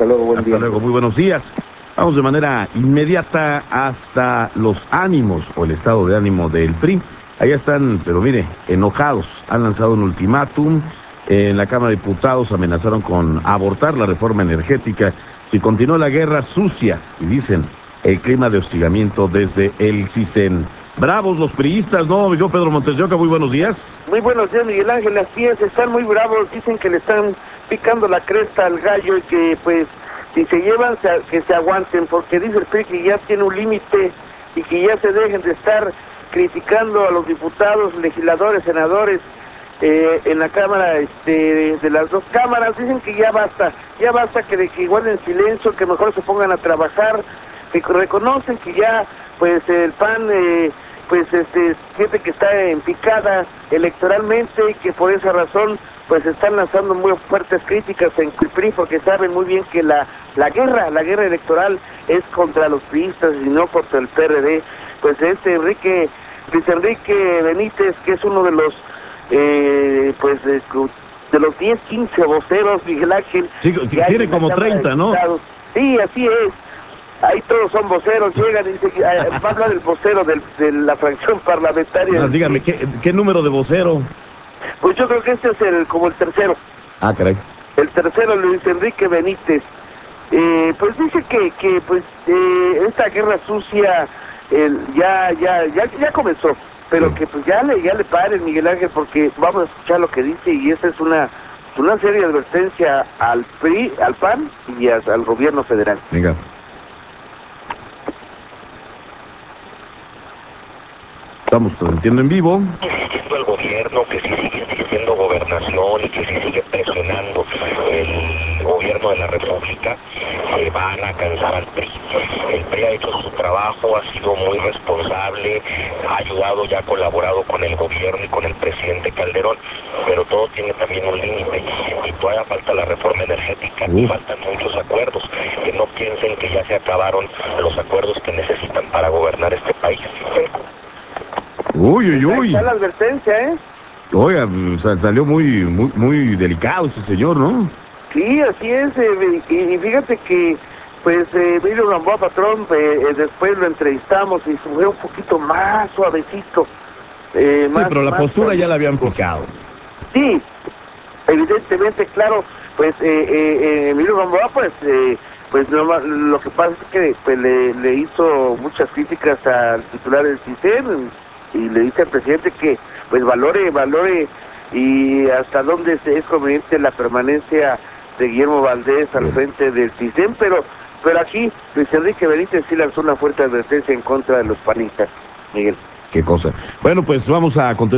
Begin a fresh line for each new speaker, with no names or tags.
Hasta luego, buen día.
Hasta luego, muy buenos días. Vamos de manera inmediata hasta los ánimos o el estado de ánimo del PRI. Allá están, pero mire, enojados. Han lanzado un ultimátum. En la Cámara de Diputados amenazaron con abortar la reforma energética si continúa la guerra sucia. Y dicen, el clima de hostigamiento desde el CISEN. Bravos los priistas, ¿no? Yo, Pedro Montes de Oca, muy buenos días.
Muy buenos días, Miguel Ángel. Así es, están muy bravos. Dicen que le están picando la cresta al gallo y que, pues, si se llevan, que se aguanten, porque dice el PRI que ya tiene un límite y que ya se dejen de estar criticando a los diputados, legisladores, senadores, en la Cámara, de las dos cámaras. Dicen que ya basta que guarden silencio, que mejor se pongan a trabajar, que reconocen que ya, pues, el PAN, siente que está en picada electoralmente y que por esa razón, pues, están lanzando muy fuertes críticas en el PRI, porque saben muy bien que la guerra electoral es contra los priistas y no contra el PRD. Pues Luis Enrique Benítez, que es uno de los de los 10, 15 voceros, Miguel Ángel.
Sí, tiene como 30, ¿no?
Sí, así es. Ahí todos son voceros, llegan y dicen, va a hablar el vocero de la fracción parlamentaria.
Dígame, ¿qué número de vocero?
Pues yo creo que este es como el tercero.
Ah, caray.
El tercero, Luis Enrique Benítez. Pues dice que esta guerra sucia ya comenzó, pero
Sí.
que pues ya le paren, Miguel Ángel, porque vamos a escuchar lo que dice, y esa es una seria advertencia al PRI, al PAN y al gobierno federal.
Venga. Estamos transmitiendo en vivo.
Insistiendo el gobierno que si sigue existiendo gobernación y que si sigue presionando el gobierno de la República, van a cansar al PRI. El PRI ha hecho su trabajo, ha sido muy responsable, ha ayudado y ha colaborado con el gobierno y con el presidente Calderón, pero todo tiene también un límite y todavía falta la reforma energética y faltan muchos acuerdos. Que no piensen que ya se acabaron los acuerdos que necesitan para gobernar este país.
Uy.
Está la advertencia, ¿eh?
Oiga, salió muy delicado ese señor, ¿no?
Sí, así es, y fíjate que, pues, Emilio Gamboa Patrón, después lo entrevistamos y fue un poquito más suavecito.
Sí, pero la postura ya la habían
político.
picado.
Sí, evidentemente, claro, pues, Emilio Gamboa, lo que pasa es que pues, le hizo muchas críticas al titular del CISEN y le dice al presidente que, pues, valore y hasta dónde es conveniente la permanencia de Guillermo Valdés al frente del CISEN, pero aquí Luis Enrique Benítez sí lanzó una fuerte advertencia en contra de los panistas, Miguel.
Qué cosa. Bueno, pues vamos a continuar.